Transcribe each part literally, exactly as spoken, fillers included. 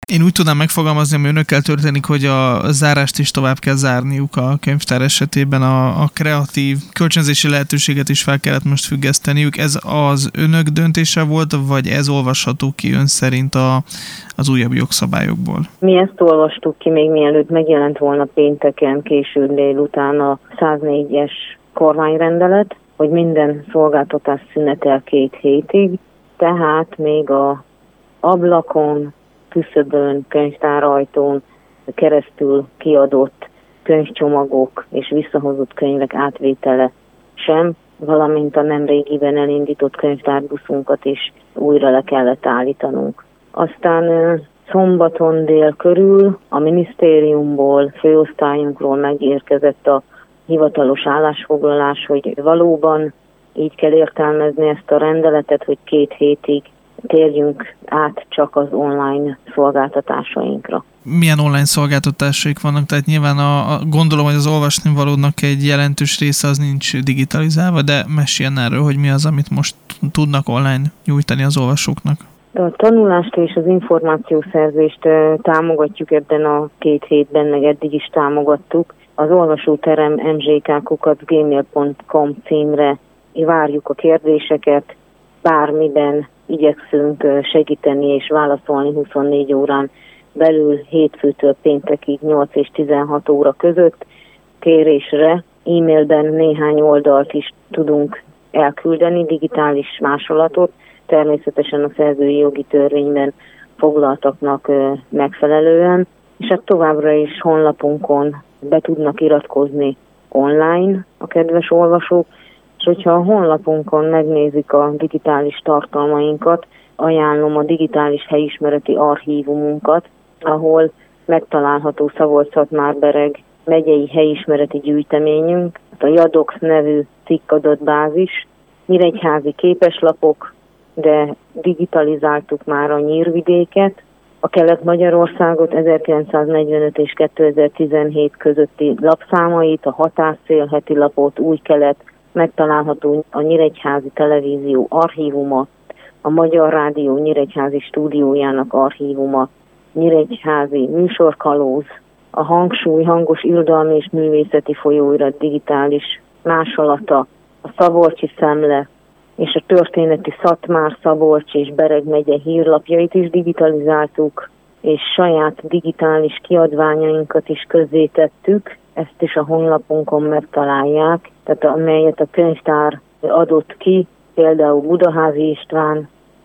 Én úgy tudnám megfogalmazni, ami önökkel történik, hogy a zárást is tovább kell zárniuk a könyvtár esetében, a, a kreatív kölcsönzési lehetőséget is fel kellett most függeszteniük. Ez az önök döntése volt, vagy ez olvasható ki ön szerint a, az újabb jogszabályokból? Mi ezt olvastuk ki még mielőtt megjelent volna pénteken késő délután a száznégyes kormányrendelet, hogy minden szolgáltatás szünetel két hétig, tehát még a ablakon, küszöbön, könyvtárajtón keresztül kiadott könyvcsomagok és visszahozott könyvek átvétele sem, valamint a nemrégiben elindított könyvtárbuszunkat is újra le kellett állítanunk. Aztán szombaton dél körül a minisztériumból, főosztályunkról megérkezett a hivatalos állásfoglalás, hogy valóban így kell értelmezni ezt a rendeletet, hogy két hétig térjünk át csak az online szolgáltatásainkra. Milyen online szolgáltatásaik vannak? Tehát nyilván a, a, gondolom, hogy az olvasnivalónak egy jelentős része az nincs digitalizálva, de meséljen erről, hogy mi az, amit most tudnak online nyújtani az olvasóknak. A tanulást és az információszerzést támogatjuk ebben a két hétben, meg eddig is támogattuk. Az olvasóterem em zé ká kukac gmail pont com címre várjuk a kérdéseket, bármiben igyekszünk segíteni és válaszolni huszonnégy órán belül hétfőtől péntekig nyolc és tizenhat óra között. Kérésre e-mailben néhány oldalt is tudunk elküldeni, digitális másolatot, természetesen a szerzői jogi törvényben foglaltaknak megfelelően, és hát továbbra is honlapunkon be tudnak iratkozni online a kedves olvasók, és hogyha a honlapunkon megnézik a digitális tartalmainkat, ajánlom a digitális helyismereti archívumunkat, ahol megtalálható Szabolcs-Szatmár-Bereg megyei helyismereti gyűjteményünk, a Jadox nevű cikkadatbázis, nyíregyházi képeslapok, de digitalizáltuk már a Nyírvidéket, a Kelet-Magyarországot ezerkilencszáznegyvenöt és kétezer-tizenhét közötti lapszámait, a Határszél heti lapot, Új-Kelet, megtalálható a Nyíregyházi Televízió archívuma, a Magyar Rádió Nyíregyházi stúdiójának archívuma, Nyíregyházi műsorkalóz, a Hangsúly hangos irodalmi és művészeti folyóirat digitális másolata, a Szabolcsi Szemle és a történeti Szatmár, Szabolcs és Bereg megye hírlapjait is digitalizáltuk, és saját digitális kiadványainkat is közzétettük, ezt is a honlapunkon megtalálják, tehát amelyet a könyvtár adott ki, például Budaházi István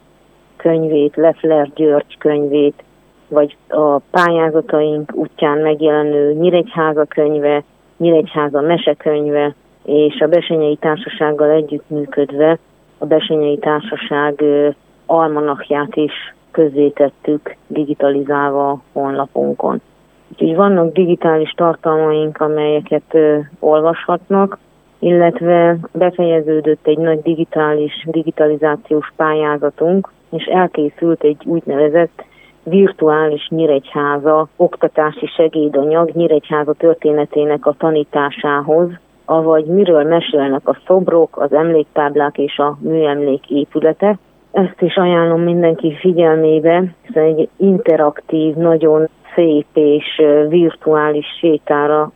könyvét, Leffler György könyvét, vagy a pályázataink útján megjelenő Nyíregyháza könyve, Nyíregyháza mesekönyve, és a Bessenyei Társasággal együttműködve a Bessenyei Társaság almanachját is közzétettük, digitalizálva a honlapunkon. Úgyhogy vannak digitális tartalmaink, amelyeket ö, olvashatnak, illetve befejeződött egy nagy digitális, digitalizációs pályázatunk, és elkészült egy úgynevezett virtuális Nyíregyháza oktatási segédanyag Nyíregyháza történetének a tanításához, avagy miről mesélnek a szobrok, az emléktáblák és a műemlék épülete. Ezt is ajánlom mindenki figyelmébe, hiszen egy interaktív, nagyon szép és virtuális sétára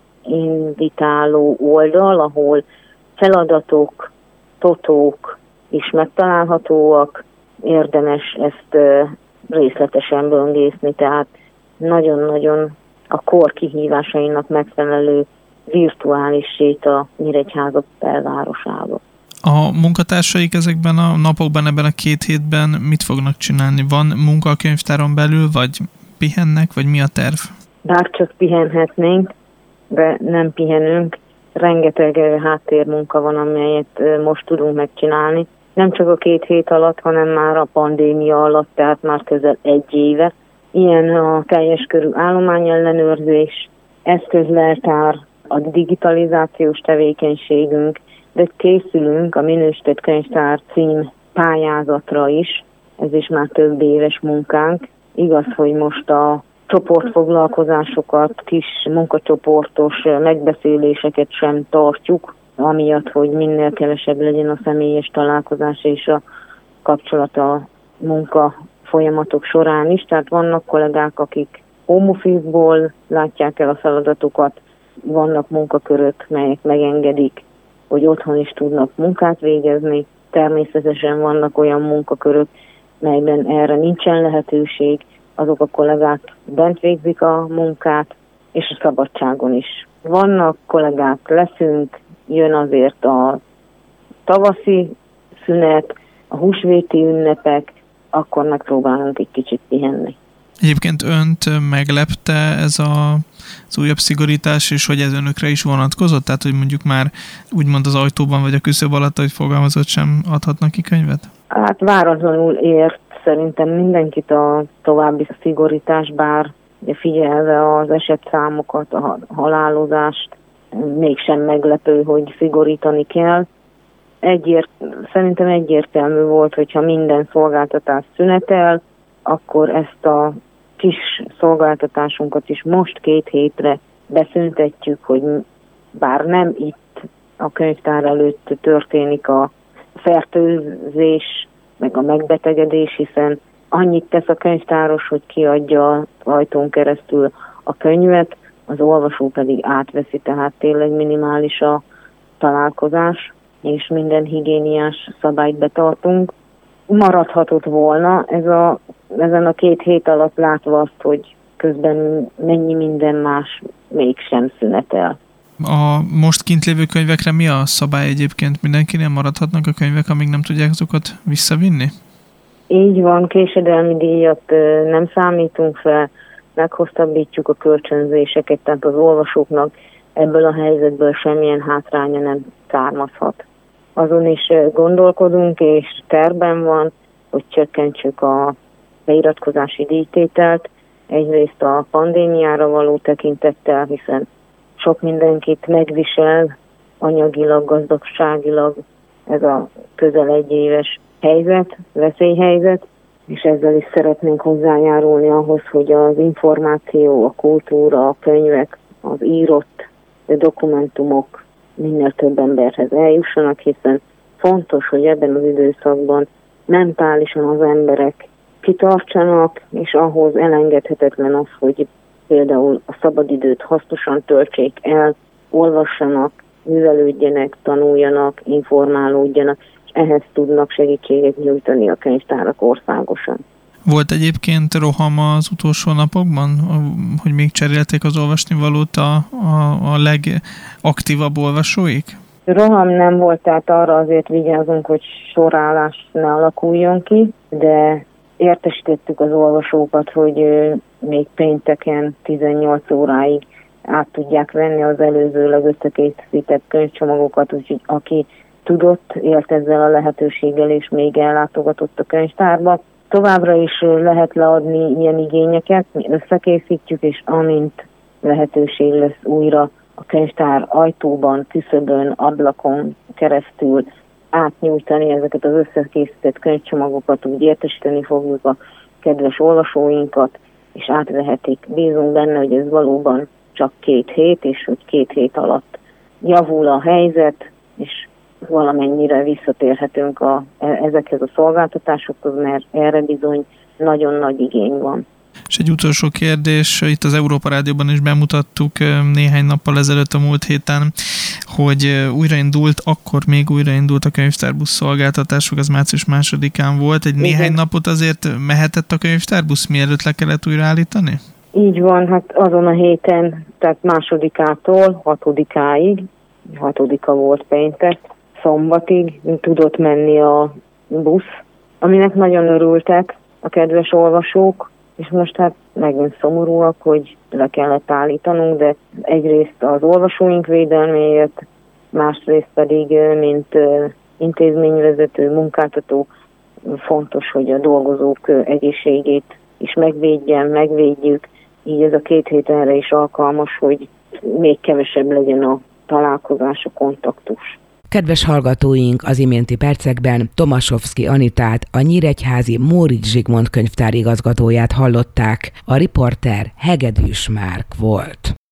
invitáló oldal, ahol feladatok, totók is megtalálhatóak, érdemes ezt részletesen böngészni, tehát nagyon-nagyon a kor kihívásainak megfelelő virtuális séta Nyíregyháza belvárosába. A munkatársaik ezekben a napokban, ebben a két hétben mit fognak csinálni? Van munka a könyvtáron belül, vagy pihennek, vagy mi a terv? Bár csak pihenhetnénk, de nem pihenünk. Rengeteg háttérmunka van, amelyet most tudunk megcsinálni. Nem csak a két hét alatt, hanem már a pandémia alatt, tehát már közel egy éve. Ilyen a teljes körű állományellenőrzés, eszközleltár, a digitalizációs tevékenységünk, de készülünk a minősített könyvtár cím pályázatra is, ez is már több éves munkánk. Igaz, hogy most a csoportfoglalkozásokat, kis munkacsoportos megbeszéléseket sem tartjuk, amiatt, hogy minél kevesebb legyen a személyes találkozás és a kapcsolat a munka folyamatok során is, tehát vannak kollégák, akik home office-ból látják el a feladatokat, vannak munkakörök, melyek megengedik, hogy otthon is tudnak munkát végezni. Természetesen vannak olyan munkakörök, melyben erre nincsen lehetőség, azok a kollégák bent végzik a munkát, és a szabadságon is. Vannak kollégák, leszünk, jön azért a tavaszi szünet, a húsvéti ünnepek, akkor megpróbálunk egy kicsit pihenni. Egyébként önt meglepte ez a, az újabb szigorítás, és hogy ez önökre is vonatkozott? Tehát, hogy mondjuk már úgymond az ajtóban vagy a küszöb alatt, hogy fogalmazott, sem adhatnak ki könyvet? Hát váratlanul ért szerintem mindenkit a további szigorítás, bár figyelve az esetszámokat, a halálozást, mégsem meglepő, hogy szigorítani kell. Egyért, szerintem egyértelmű volt, hogyha minden szolgáltatás szünetel, akkor ezt a kis szolgáltatásunkat is most két hétre beszüntetjük, hogy bár nem itt a könyvtár előtt történik a fertőzés, meg a megbetegedés, hiszen annyit tesz a könyvtáros, hogy kiadja az ajtón keresztül a könyvet, az olvasó pedig átveszi, tehát tényleg minimális a találkozás, és minden higiéniás szabályt betartunk. Maradhatott volna ez a, ezen a két hét alatt látva azt, hogy közben mennyi minden más mégsem szünetel. A most kint lévő könyvekre mi a szabály egyébként? Mindenkinél maradhatnak a könyvek, amíg nem tudják azokat visszavinni? Így van, késedelmi díjat nem számítunk fel, meghosszabbítjuk a kölcsönzéseket, tehát az olvasóknak ebből a helyzetből semmilyen hátránya nem származhat. Azon is gondolkodunk, és tervben van, hogy csökkentsük a beiratkozási díjtételt, egyrészt a pandémiára való tekintettel, hiszen sok mindenkit megvisel anyagilag, gazdagságilag ez a közel egy éves helyzet, veszélyhelyzet, és ezzel is szeretnénk hozzájárulni ahhoz, hogy az információ, a kultúra, a könyvek, az írott dokumentumok minél több emberhez eljussanak, hiszen fontos, hogy ebben az időszakban mentálisan az emberek kitartsanak, és ahhoz elengedhetetlen az, hogy például a szabadidőt hasznosan töltsék el, olvassanak, művelődjenek, tanuljanak, informálódjanak, és ehhez tudnak segítséget nyújtani a könyvtárak országosan. Volt egyébként roham az utolsó napokban, hogy még cserélték az olvasnivalót a, a, a legaktívabb olvasóik? Roham nem volt, tehát arra azért vigyázunk, hogy sorállás ne alakuljon ki, de értesítettük az olvasókat, hogy még pénteken tizennyolc óráig át tudják venni az előzőleg összekészített könyvcsomagokat, úgyhogy aki tudott, élt ezzel a lehetőséggel, és még ellátogatott a könyvtárba. Továbbra is lehet leadni ilyen igényeket, mi összekészítjük, és amint lehetőség lesz újra a könyvtár ajtóban, küszöbön, ablakon keresztül átnyújtani ezeket az összekészített könyvcsomagokat, úgy értesíteni fogjuk a kedves olvasóinkat, és átvehetik. Bízunk benne, hogy ez valóban csak két hét, és hogy két hét alatt javul a helyzet, és valamennyire visszatérhetünk a, ezekhez a szolgáltatásokhoz, mert erre bizony nagyon nagy igény van. És egy utolsó kérdés, itt az Európa Rádióban is bemutattuk néhány nappal ezelőtt a múlt héten, hogy újraindult, akkor még újraindult a könyvtárbusz szolgáltatásuk, az március másodikán volt. Egy néhány Igen. napot azért mehetett a könyvtárbusz, mielőtt le kellett újraállítani? Így van, hát azon a héten, tehát másodikától hatodikáig, hatodika volt péntek, szombatig tudott menni a busz, aminek nagyon örültek a kedves olvasók, és most hát megint szomorúak, hogy le kellett állítanunk, de egyrészt az olvasóink védelméért, másrészt pedig, mint intézményvezető, munkáltató, fontos, hogy a dolgozók egészségét is megvédjen, megvédjük, így ez a két hét erre is alkalmas, hogy még kevesebb legyen a találkozás, a kontaktus. Kedves hallgatóink, az iménti percekben Tomaszowski Anitát, a nyíregyházi Móricz Zsigmond könyvtár igazgatóját hallották, a riporter Hegedűs Márk volt.